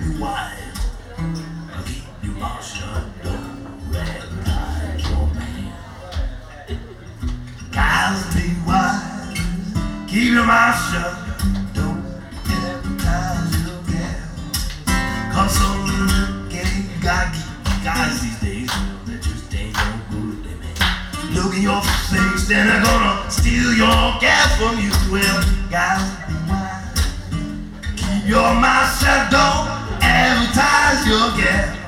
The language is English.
be wise. Keep your mouth shut, don't advertise your man. Guys, be wise. Keep your mouth shut, don't advertise your gal. Cause some guys these days, they just ain't no good, they man. Look in your face, then they're gonna steal your gas from you. Well, guys, be wise. Keep your mouth shut, don't advertise your gas.